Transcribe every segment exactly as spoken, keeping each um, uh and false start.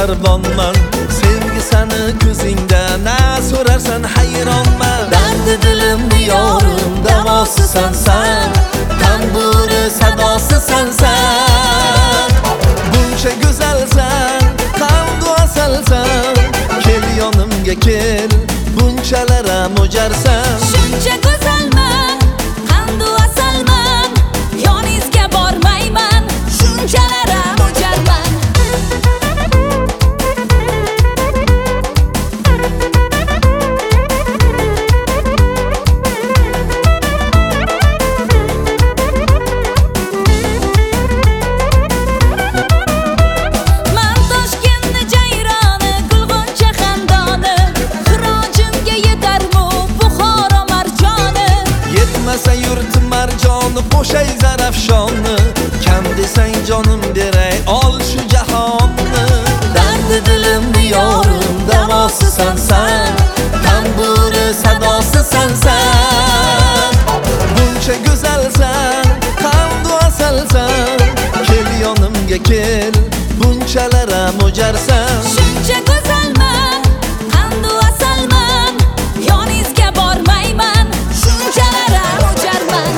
mehribonman. Sevgi seni ko'zingda, na so'rarsan hayronman. Dardi dilimni yorim, davosi sensan, tamburi sadosi sensan. Buncha go'zalsan, qalbi asalsan, kel yonimga kel, bunchalara mo'jarsan. Shuncha go'zalman, qandu asalman, yoningizga bormayman, shunchalara mo'jarman. Man Toshkentni jayroni, Gulg'uncha xandoni, xirojimga yetarmi Buxoro marjoni. Yetmasa yurt marjoni, qo'shay zarafshonni, kam desang jonim beray, ol shu jahonni. Dardi dilimni yorim, davosi sensan, tamburi sadosi sensan. Buncha go'zalsan, qalbi asalsan, kel yonimga kel, bunchalara mo'jarsan. Shuncha go'zalman, qandu asalman, yoningizga bormayman, shunchalara mo'jarman.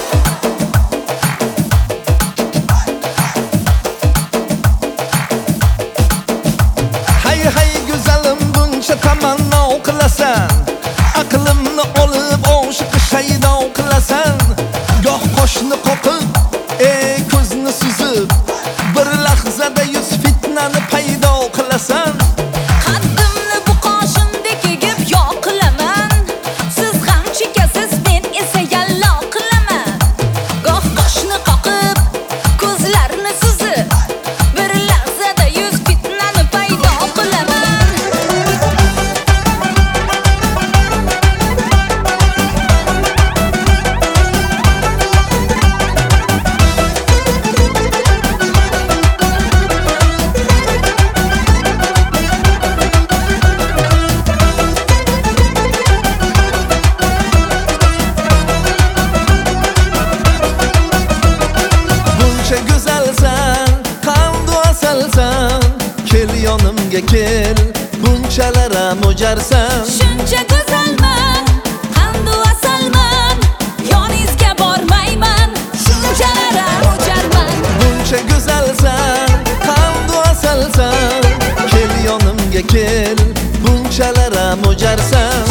Hay hay go'zalim, buncha tamanno qilasan, aqlimni olib oshiq shaydo qilasan. Goh qoshni qoqib, ey ko'zni suzib, bir lahzada yuz fitnani paydo qilasan. Qaddimni bu qoshimdek egib yo'q qilaman, siz ham chekasiz, men esa yallo qilaman. Goh qoshni qoqib, ko'zlarni suzib, bir lahzada yuz fitnani paydo qilaman. Buncha go'zalsan, qalbi asalsan, kel yonimga kel, bunchalara mo'jarsan. Shuncha go'zalman, qandu asalman, yoningizga bormayman, shunchalara mo'jarman. Buncha go'zalsan, qalbi asalsan, kel yonimga kel, bunchalara mo'jarsan.